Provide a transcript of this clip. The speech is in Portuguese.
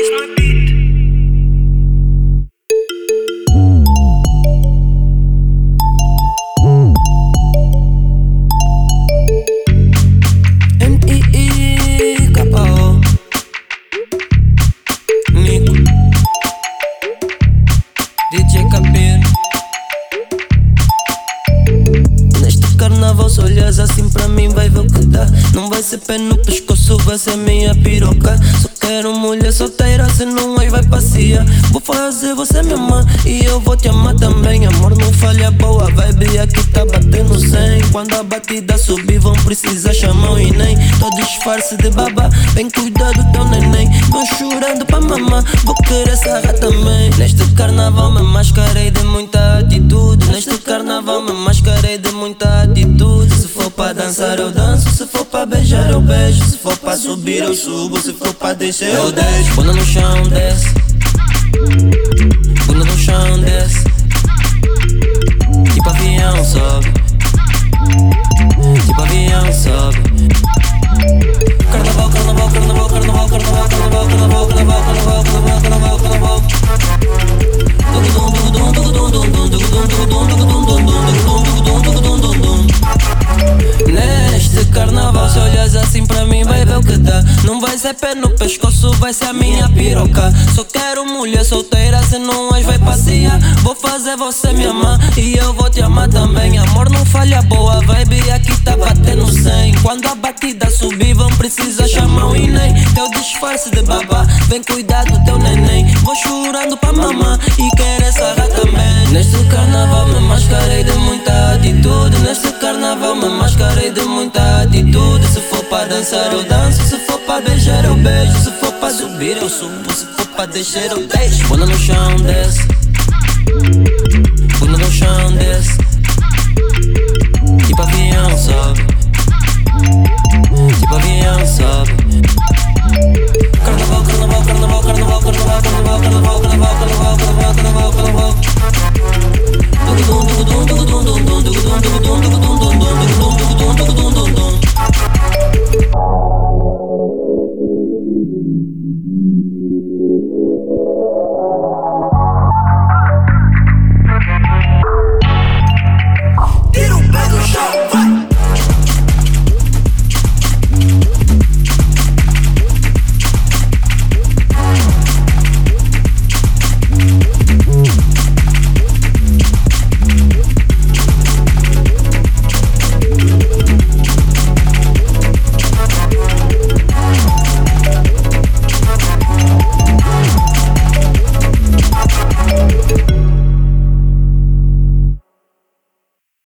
M-I-I-K-O Nico DJ Capir. Neste carnaval, se olhas assim pra mim, vai ver o que dá. Não vai ser pé no pescoço, vai ser minha piroca. Só quero mulher solteira, se não aí vai passear. Vou fazer você me amar e eu vou te amar também. Amor, não falha, boa vibe, aqui tá batendo 100. Quando a batida subir, vão precisar chamar o Inem. Todo disfarce de baba, bem cuidar do teu neném. Vão chorando pra mamar, vou querer sarrar também. Neste carnaval me mascarei de muita atitude. Neste carnaval me mascarei de muita atitude. Se for pra dançar eu danço, se for pra beijar eu beijo, se for pra subir eu subo, se for pra descer eu deixo. Bunda no chão, desce. Bunda no chão, desce. Tipo avião, sobe. Tipo avião, sobe. Carnaval, carnaval, carnaval, carnaval, carnaval, carnaval, carnaval, carnaval, carnaval, carnaval, carnaval, carnaval. Neste carnaval, se olhas assim pra mim, vai ver o que dá. Não vai ser pé no pescoço, vai ser a minha piroca. Só quero mulher solteira, se não as vai passear. Vou fazer você me amar e eu vou te amar também. Amor, não falha, boa vibe, aqui tá batendo 100. Quando a batida subir, vão precisar chamar o Inem. Teu disfarce de babá, vem cuidar do teu neném. Vou chorando pra mamar e querer sarrar também. Neste carnaval me mascarei de muita atitude. Neste carnaval me mascarei de muita atitude. Se for pra dançar eu danço, se for pra beijar eu beijo, se for pra subir eu subo, se for pra descer eu deixo. Bunda no chão, desce. Bunda no chão, desce. Tipo avião, sobe. Tipo avião, sobe.